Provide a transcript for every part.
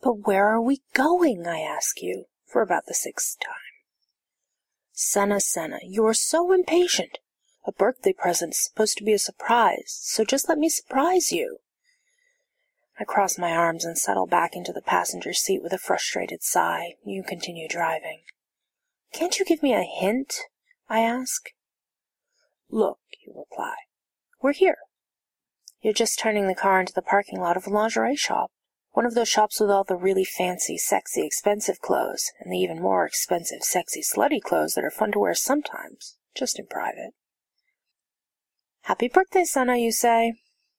But where are we going, I ask you, for about the 6th time? Senna, you are so impatient. A birthday present's supposed to be a surprise, so just let me surprise you. I cross my arms and settle back into the passenger seat with a frustrated sigh. You continue driving. Can't you give me a hint? I ask. Look, you reply. We're here. You're just turning the car into the parking lot of a lingerie shop. One of those shops with all the really fancy, sexy, expensive clothes, and the even more expensive, sexy, slutty clothes that are fun to wear sometimes, just in private. Happy birthday, Senna, you say.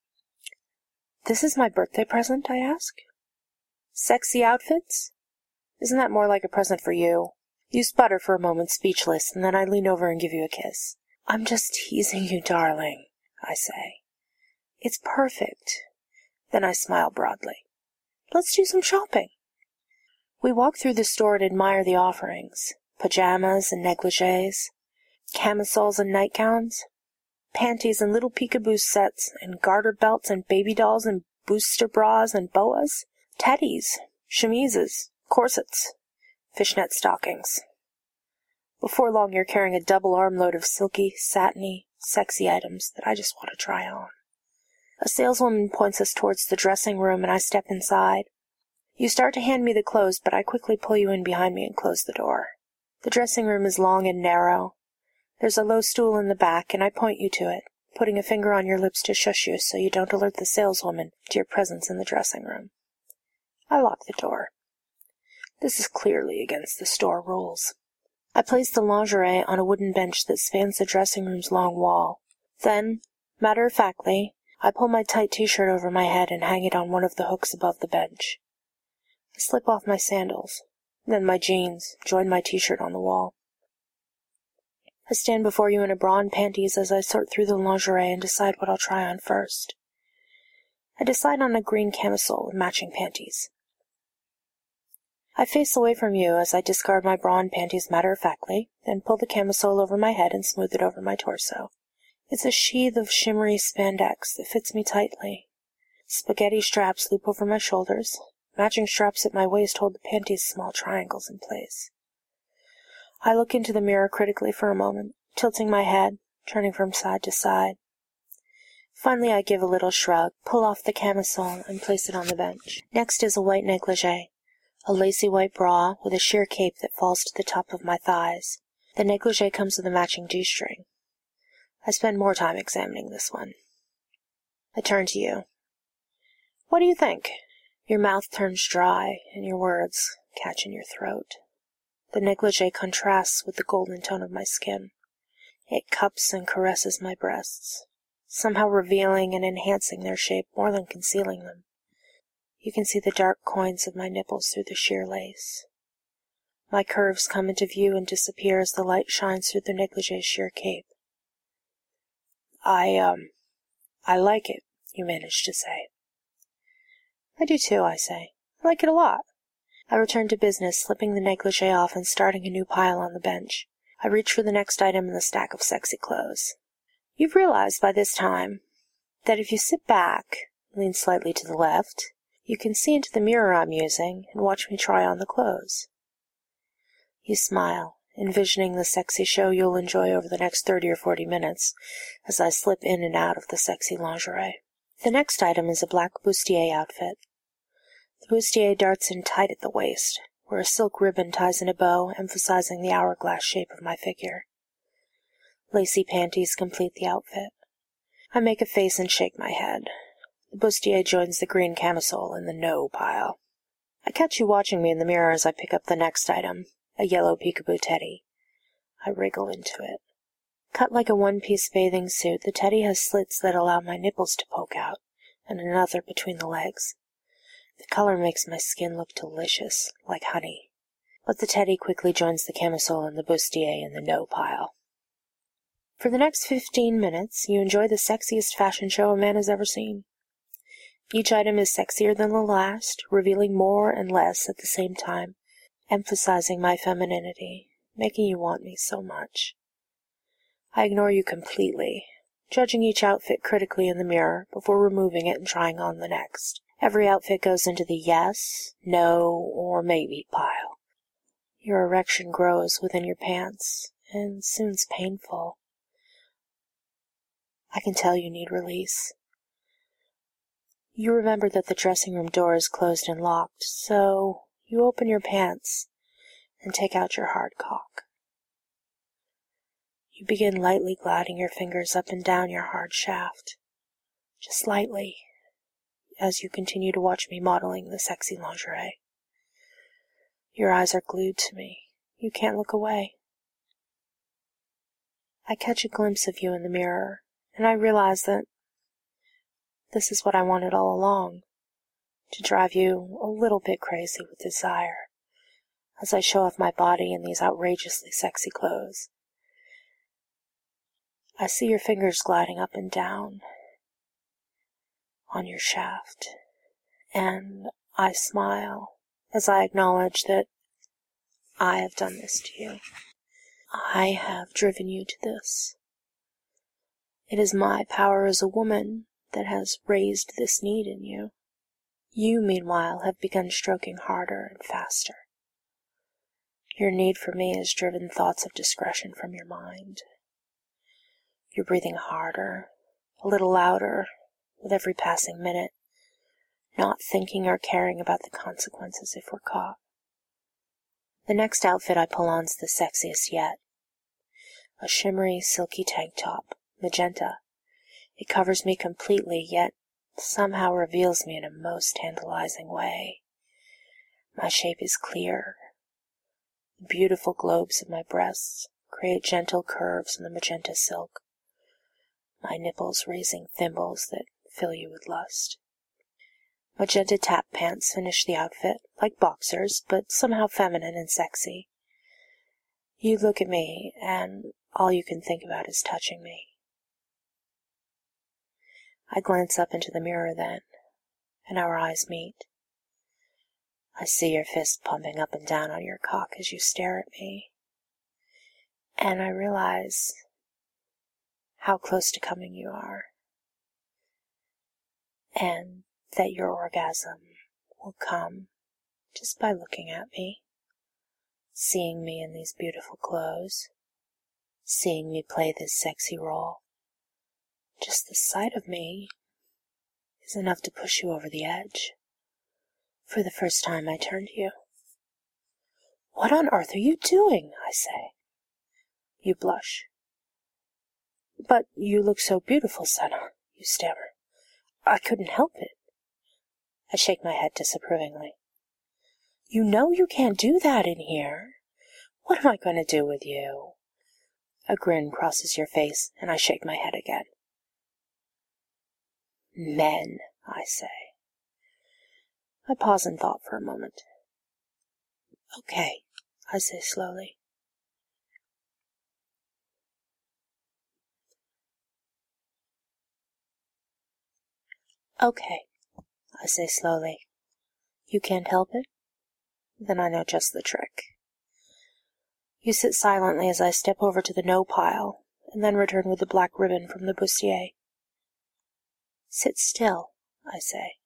This is my birthday present, I ask. Sexy outfits? Isn't that more like a present for you? You sputter for a moment, speechless, and then I lean over and give you a kiss. I'm just teasing you, darling, I say. It's perfect. Then I smile broadly. Let's do some shopping. We walk through the store and admire the offerings. Pajamas and negligees, camisoles and nightgowns, panties and little peekaboo sets, and garter belts and baby dolls and booster bras and boas, teddies, chemises, corsets, fishnet stockings. Before long you're carrying a double armload of silky, satiny, sexy items that I just want to try on. A saleswoman points us towards the dressing room and I step inside. You start to hand me the clothes, but I quickly pull you in behind me and close the door. The dressing room is long and narrow. There's a low stool in the back, and I point you to it, putting a finger on your lips to shush you so you don't alert the saleswoman to your presence in the dressing room. I lock the door. This is clearly against the store rules. I place the lingerie on a wooden bench that spans the dressing room's long wall. Then, matter-of-factly, I pull my tight t-shirt over my head and hang it on one of the hooks above the bench. I slip off my sandals, then my jeans, join my t-shirt on the wall. I stand before you in a bra and panties as I sort through the lingerie and decide what I'll try on first. I decide on a green camisole with matching panties. I face away from you as I discard my bra and panties matter-of-factly, then pull the camisole over my head and smooth it over my torso. It's a sheath of shimmery spandex that fits me tightly. Spaghetti straps loop over my shoulders. Matching straps at my waist hold the panties' small triangles in place. I look into the mirror critically for a moment, tilting my head, turning from side to side. Finally I give a little shrug, pull off the camisole, and place it on the bench. Next is a white negligee, a lacy white bra with a sheer cape that falls to the top of my thighs. The negligee comes with a matching G-string. I spend more time examining this one. I turn to you. What do you think? Your mouth turns dry, and your words catch in your throat. The negligee contrasts with the golden tone of my skin. It cups and caresses my breasts, somehow revealing and enhancing their shape more than concealing them. You can see the dark coins of my nipples through the sheer lace. My curves come into view and disappear as the light shines through the negligee's sheer cape. I like it, you manage to say. I do too, I say. I like it a lot. I return to business, slipping the negligee off and starting a new pile on the bench. I reach for the next item in the stack of sexy clothes. You've realized by this time that if you sit back, lean slightly to the left, you can see into the mirror I'm using and watch me try on the clothes. You smile, envisioning the sexy show you'll enjoy over the next 30 or 40 minutes as I slip in and out of the sexy lingerie. The next item is a black bustier outfit. The bustier darts in tight at the waist, where a silk ribbon ties in a bow, emphasizing the hourglass shape of my figure. Lacy panties complete the outfit. I make a face and shake my head. The bustier joins the green camisole in the no pile. I catch you watching me in the mirror as I pick up the next item, a yellow peekaboo teddy. I wriggle into it. Cut like a one-piece bathing suit, the teddy has slits that allow my nipples to poke out, and another between the legs. The color makes my skin look delicious, like honey. But the teddy quickly joins the camisole and the bustier in the no pile. For the next 15 minutes, you enjoy the sexiest fashion show a man has ever seen. Each item is sexier than the last, revealing more and less at the same time, emphasizing my femininity, making you want me so much. I ignore you completely, judging each outfit critically in the mirror before removing it and trying on the next. Every outfit goes into the yes, no, or maybe pile. Your erection grows within your pants, and soon's painful. I can tell you need release. You remember that the dressing room door is closed and locked, so you open your pants and take out your hard cock. You begin lightly gliding your fingers up and down your hard shaft, just lightly, as you continue to watch me modeling the sexy lingerie. Your eyes are glued to me. You can't look away. I catch a glimpse of you in the mirror, and I realize that this is what I wanted all along, to drive you a little bit crazy with desire, as I show off my body in these outrageously sexy clothes. I see your fingers gliding up and down on your shaft, and I smile as I acknowledge that I have done this to you. I have driven you to this. It is my power as a woman that has raised this need in you. You, meanwhile, have begun stroking harder and faster. Your need for me has driven thoughts of discretion from your mind. You're breathing harder, a little louder, with every passing minute, not thinking or caring about the consequences if we're caught. The next outfit I pull on's the sexiest yet. A shimmery, silky tank top, magenta. It covers me completely, yet somehow reveals me in a most tantalizing way. My shape is clear. The beautiful globes of my breasts create gentle curves in the magenta silk, my nipples raising thimbles that fill you with lust. Magenta tap pants finish the outfit, like boxers, but somehow feminine and sexy. You look at me, and all you can think about is touching me. I glance up into the mirror then, and our eyes meet. I see your fist pumping up and down on your cock as you stare at me, and I realize how close to coming you are, and that your orgasm will come just by looking at me, seeing me in these beautiful clothes, seeing me play this sexy role. Just the sight of me is enough to push you over the edge. For the first time I turn to you. "What on earth are you doing?" I say. You blush. "But you look so beautiful, Senna," you stammer. "I couldn't help it." I shake my head disapprovingly. "You know you can't do that in here. What am I going to do with you?" A grin crosses your face, and I shake my head again. "Men," I say. I pause in thought for a moment. "Okay," I say slowly. "Okay," I say slowly. "You can't help it? Then I know just the trick." You sit silently as I step over to the no pile, and then return with the black ribbon from the bustier. "Sit still," I say.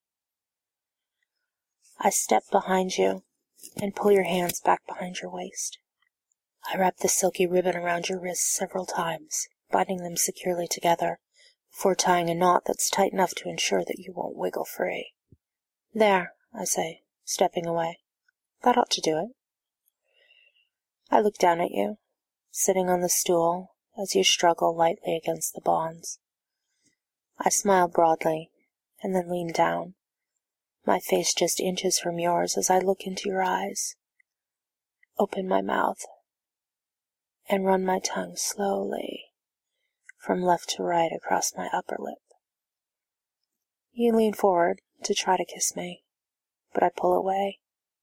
I step behind you and pull your hands back behind your waist. I wrap the silky ribbon around your wrists several times, binding them securely together, before tying a knot that's tight enough to ensure that you won't wiggle free. "There," I say, stepping away. "That ought to do it." I look down at you, sitting on the stool, as you struggle lightly against the bonds. I smile broadly, and then lean down, my face just inches from yours as I look into your eyes, open my mouth, and run my tongue slowly from left to right across my upper lip. You lean forward to try to kiss me, but I pull away.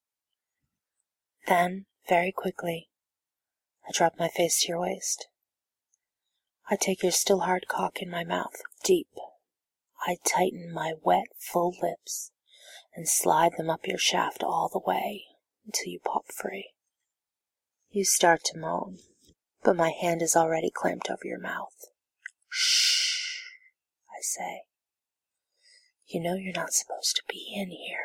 Then, very quickly, I drop my face to your waist. I take your still hard cock in my mouth, deep. I tighten my wet, full lips and slide them up your shaft all the way until you pop free. You start to moan, but my hand is already clamped over your mouth. "Shh," I say. You know you're not supposed to be in here.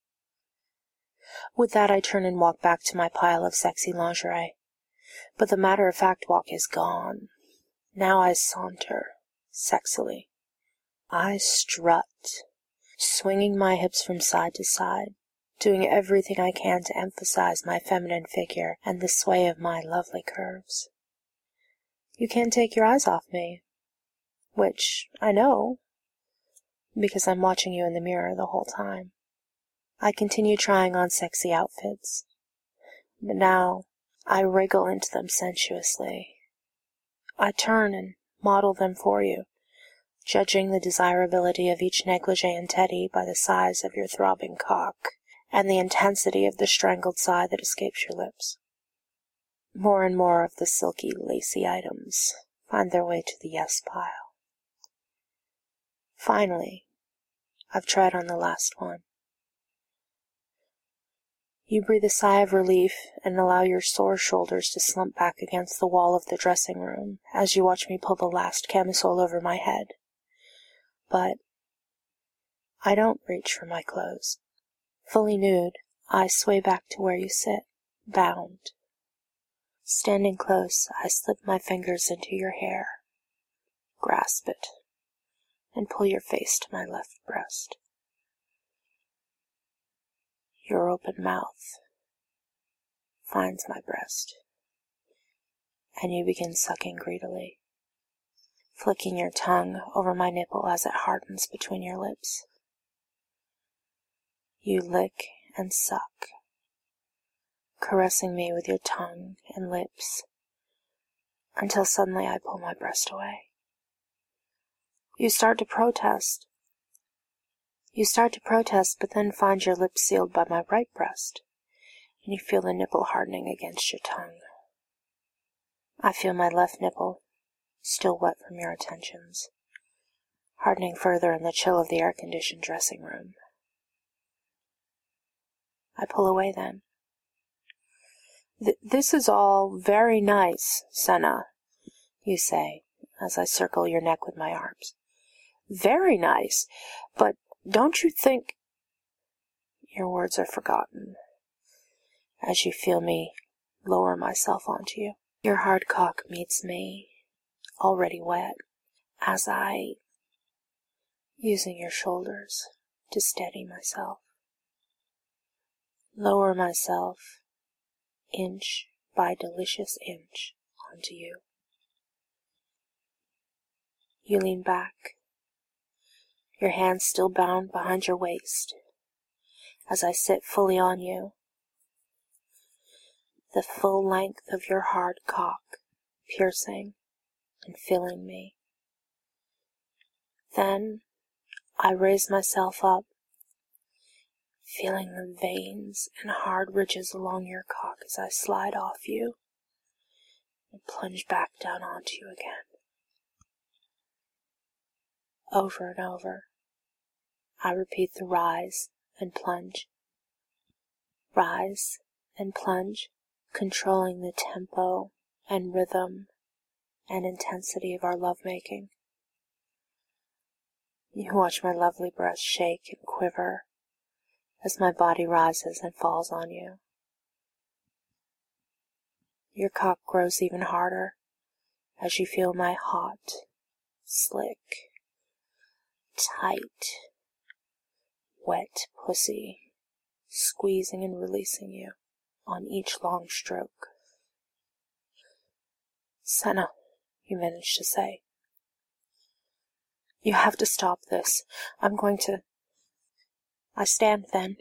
With that, I turn and walk back to my pile of sexy lingerie. But the matter-of-fact walk is gone. Now I saunter, sexily. I strut, swinging my hips from side to side, doing everything I can to emphasize my feminine figure and the sway of my lovely curves. You can't take your eyes off me, which I know, because I'm watching you in the mirror the whole time. I continue trying on sexy outfits, but now I wriggle into them sensuously. I turn and model them for you, judging the desirability of each negligee and teddy by the size of your throbbing cock and the intensity of the strangled sigh that escapes your lips. More and more of the silky, lacy items find their way to the yes pile. Finally, I've tried on the last one. You breathe a sigh of relief and allow your sore shoulders to slump back against the wall of the dressing room as you watch me pull the last camisole over my head. But I don't reach for my clothes. Fully nude, I sway back to where you sit, bound. Standing close, I slip my fingers into your hair, grasp it, and pull your face to my left breast. Your open mouth finds my breast, and you begin sucking greedily, flicking your tongue over my nipple as it hardens between your lips. You lick and suck, caressing me with your tongue and lips, until suddenly I pull my breast away. You start to protest, but then find your lips sealed by my right breast, and you feel the nipple hardening against your tongue. I feel my left nipple, still wet from your attentions, hardening further in the chill of the air-conditioned dressing room. I pull away then. This is all very nice, Senna, you say, as I circle your neck with my arms. Very nice, but don't you think... Your words are forgotten, as you feel me lower myself onto you. Your hard cock meets me, already wet, as I, using your shoulders to steady myself, lower myself, inch by delicious inch, onto you. You lean back, your hands still bound behind your waist, as I sit fully on you, the full length of your hard cock piercing and filling me. Then I raise myself up, feeling the veins and hard ridges along your cock as I slide off you and plunge back down onto you again. Over and over, I repeat the rise and plunge, controlling the tempo and rhythm and intensity of our lovemaking. You watch my lovely breast shake and quiver as my body rises and falls on you. Your cock grows even harder as you feel my hot, slick, tight, wet pussy squeezing and releasing you on each long stroke. Senna, you manage to say. You have to stop this. I stand then.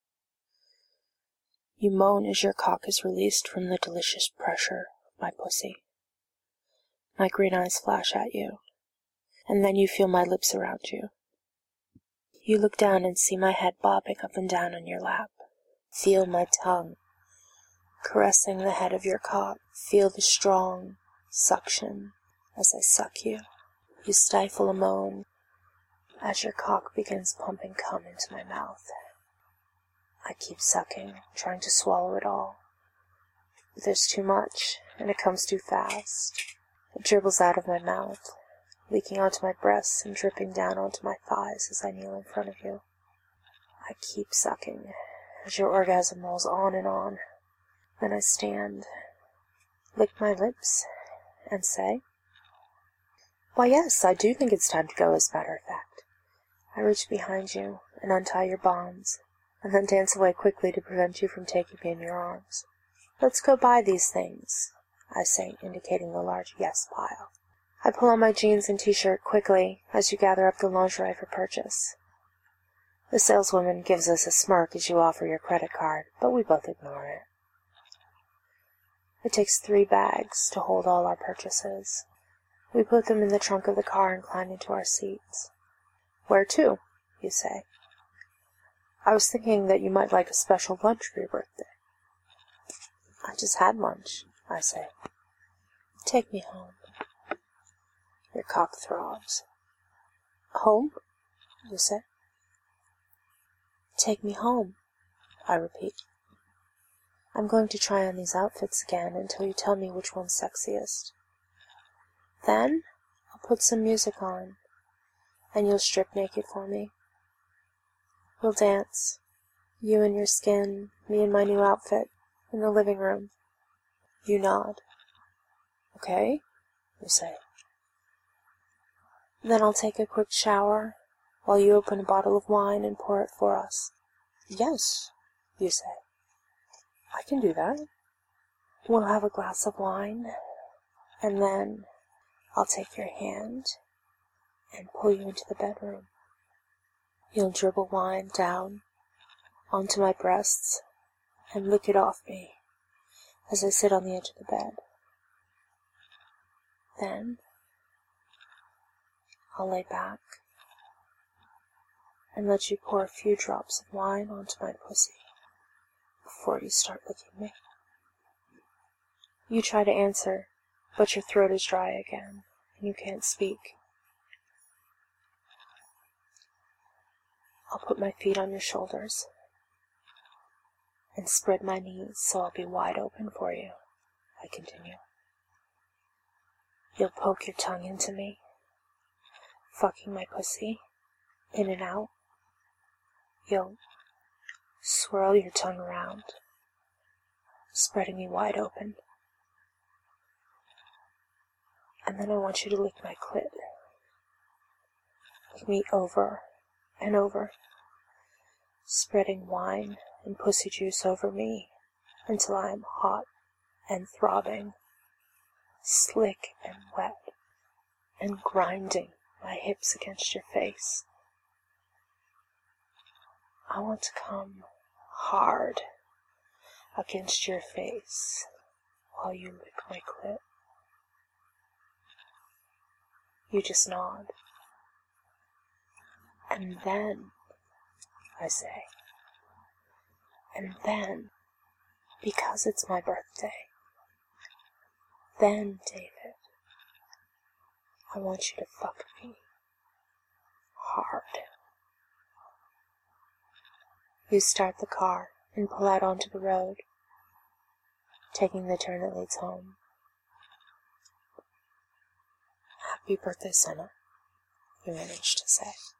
You moan as your cock is released from the delicious pressure of my pussy. My green eyes flash at you, and then you feel my lips around you. You look down and see my head bobbing up and down on your lap. Feel my tongue caressing the head of your cock. Feel the strong suction as I suck you. You stifle a moan as your cock begins pumping cum into my mouth. I keep sucking, trying to swallow it all. But there's too much, and it comes too fast. It dribbles out of my mouth, leaking onto my breasts and dripping down onto my thighs as I kneel in front of you. I keep sucking as your orgasm rolls on and on. Then I stand, lick my lips, and say, "Why, yes, I do think it's time to go, as a matter of fact." I reach behind you and untie your bonds, and then dance away quickly to prevent you from taking me in your arms. "Let's go buy these things," I say, indicating the large yes pile. I pull on my jeans and t-shirt quickly as you gather up the lingerie for purchase. The saleswoman gives us a smirk as you offer your credit card, but we both ignore it. It takes 3 bags to hold all our purchases. We put them in the trunk of the car and climb into our seats. "Where to?" you say. "I was thinking that you might like a special lunch for your birthday." "I just had lunch," I say. "Take me home." Your cock throbs. "Home?" you say. "Take me home," I repeat. "I'm going to try on these outfits again until you tell me which one's sexiest. Then I'll put some music on, and you'll strip naked for me. We'll dance, you in your skin, me in my new outfit, in the living room." You nod. "Okay," you say. "Then I'll take a quick shower, while you open a bottle of wine and pour it for us." "Yes," you say. "I can do that." We'll have a glass of wine, and then I'll take your hand and pull you into the bedroom. You'll dribble wine down onto my breasts and lick it off me as I sit on the edge of the bed. Then I'll lay back and let you pour a few drops of wine onto my pussy before you start licking me. You try to answer, but your throat is dry again, and you can't speak. I'll put my feet on your shoulders and spread my knees so I'll be wide open for you, I continue. You'll poke your tongue into me, fucking my pussy, in and out. You'll swirl your tongue around, spreading me wide open. And then I want you to lick my clit. Lick me over and over, spreading wine and pussy juice over me until I am hot and throbbing, slick and wet, and grinding my hips against your face. I want to come hard against your face while you lick my clit. You just nod. "And then," I say, "and then, because it's my birthday, then, David, I want you to fuck me hard." You start the car and pull out onto the road, taking the turn that leads home. "Happy birthday, Senna," you manage to say.